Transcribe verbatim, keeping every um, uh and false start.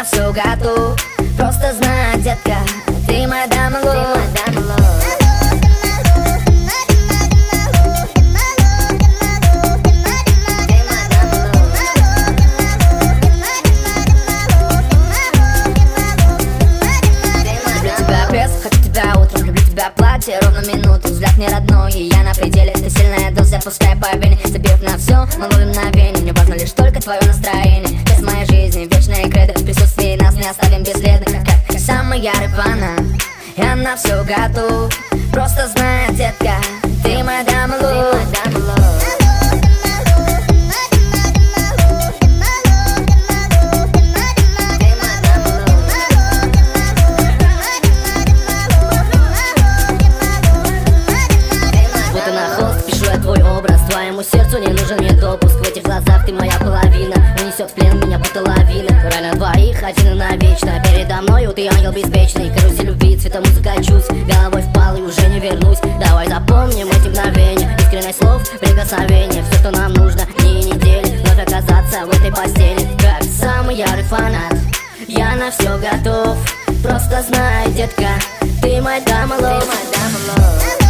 на все готов. Просто знай, детка, ты моя дама лов. Хочу тебя утром, люблю тебя платье ровно минуту. Взгляд не родной, и я на пределе. Ты сильная доза, пускай по вене. Забив на все, мы ловим мгновение. Мне важно лишь только твое настроение. Без моей жизни, вечные кредо. В присутствии нас не оставим бесследно. Как самый ярый фанат, я на все готов. Просто знай, детка, ты моя дама лов. Твоему сердцу не нужен мне допуск. В этих глазах ты моя половина. Унесет в плен меня будто лавина. Рай на двоих, один и навечно. Передо мною ты ангел беспечный. Карусель любви, цветом закачусь. Головой впал и уже не вернусь. Давай запомним эти мгновения. Искренность слов, прикосновения. Все, что нам нужно, дни и недели. Вновь оказаться в этой постели. Как самый ярый фанат, я на все готов. Просто знай, детка, ты моя дама лов.